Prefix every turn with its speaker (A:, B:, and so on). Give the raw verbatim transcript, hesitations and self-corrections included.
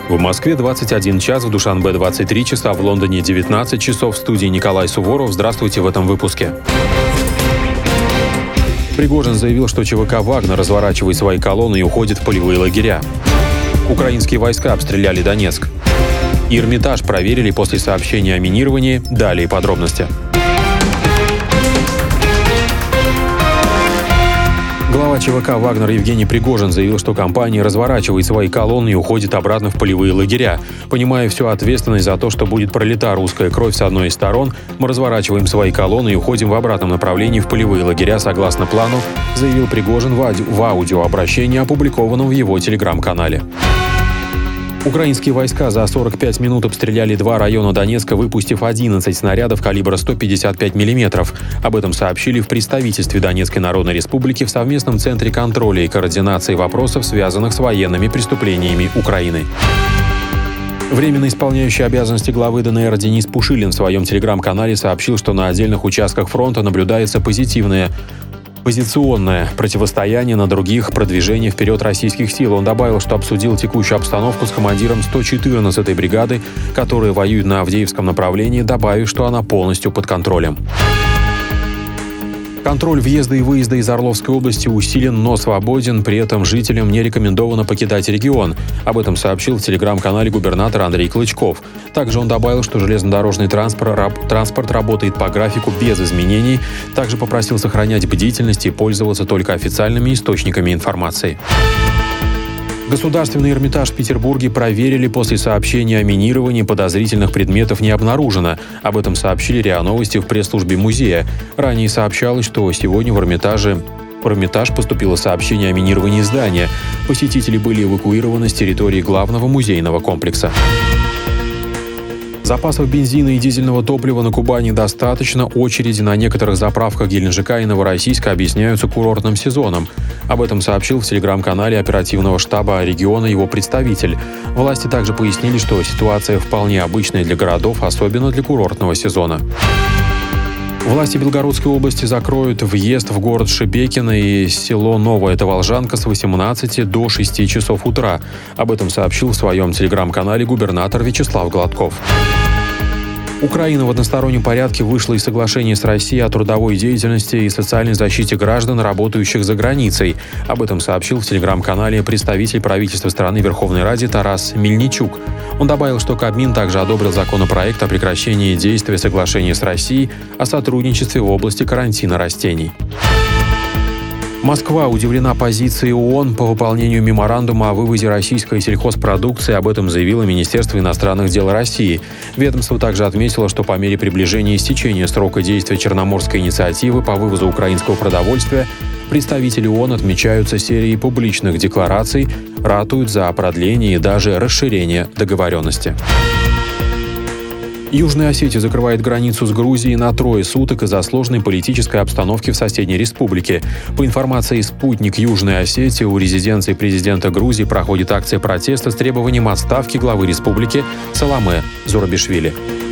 A: В Москве двадцать один час, в Душанбе двадцать три часа, в Лондоне девятнадцать часов. В студии Николай Суворов. Здравствуйте в этом выпуске. Пригожин заявил, что ЧВК «Вагнер» разворачивает свои колонны и уходит в полевые лагеря. Украинские войска обстреляли Донецк. Эрмитаж проверили после сообщения о минировании. Далее подробности. Глава ЧВК «Вагнер» Евгений Пригожин заявил, что компания разворачивает свои колонны и уходит обратно в полевые лагеря. Понимая всю ответственность за то, что будет пролита русская кровь с одной из сторон, мы разворачиваем свои колонны и уходим в обратном направлении в полевые лагеря согласно плану, заявил Пригожин в, аудио- в аудиообращении, опубликованном в его телеграм-канале. Украинские войска за сорок пять минут обстреляли два района Донецка, выпустив одиннадцать снарядов калибра сто пятьдесят пять миллиметров. Об этом сообщили в представительстве Донецкой Народной Республики в совместном центре контроля и координации вопросов, связанных с военными преступлениями Украины. Временно исполняющий обязанности главы ДНР Денис Пушилин в своем телеграм-канале сообщил, что на отдельных участках фронта наблюдается позитивное позиционное противостояние, на других продвижение вперед российских сил. Он добавил, что обсудил текущую обстановку с командиром сто четырнадцатой бригады, которая воюет на Авдеевском направлении, добавив, что она полностью под контролем. Контроль въезда и выезда из Орловской области усилен, но свободен. При этом жителям не рекомендовано покидать регион. Об этом сообщил в телеграм-канале губернатор Андрей Клычков. Также он добавил, что железнодорожный транспорт, раб, транспорт работает по графику без изменений. Также попросил сохранять бдительность и пользоваться только официальными источниками информации. Государственный Эрмитаж в Петербурге проверили после сообщения о минировании. Подозрительных предметов не обнаружено. Об этом сообщили РИА Новости в пресс-службе музея. Ранее сообщалось, что сегодня в Эрмитаже в Эрмитаж поступило сообщение о минировании здания. Посетители были эвакуированы с территории главного музейного комплекса. Запасов бензина и дизельного топлива на Кубани достаточно. Очереди на некоторых заправках Геленджика и Новороссийска объясняются курортным сезоном. Об этом сообщил в телеграм-канале оперативного штаба региона его представитель. Власти также пояснили, что ситуация вполне обычная для городов, особенно для курортного сезона. Власти Белгородской области закроют въезд в город Шебекино и село Новая Таволжанка с восемнадцати до шести часов утра. Об этом сообщил в своем телеграм-канале губернатор Вячеслав Гладков. Украина в одностороннем порядке вышла из соглашения с Россией о трудовой деятельности и социальной защите граждан, работающих за границей. Об этом сообщил в телеграм-канале представитель правительства страны Верховной Раде Тарас Мельничук. Он добавил, что Кабмин также одобрил законопроект о прекращении действия соглашения с Россией о сотрудничестве в области карантина растений. Москва удивлена позицией ООН по выполнению меморандума о вывозе российской сельхозпродукции. Об этом заявило Министерство иностранных дел России. Ведомство также отметило, что по мере приближения истечения срока действия Черноморской инициативы по вывозу украинского продовольствия представители ООН отмечаются серией публичных деклараций, ратуют за продление и даже расширение договоренности. Южная Осетия закрывает границу с Грузией на трое суток из-за сложной политической обстановки в соседней республике. По информации «Спутник Южной Осетии», у резиденции президента Грузии проходит акция протеста с требованием отставки главы республики Саломе Зурабишвили.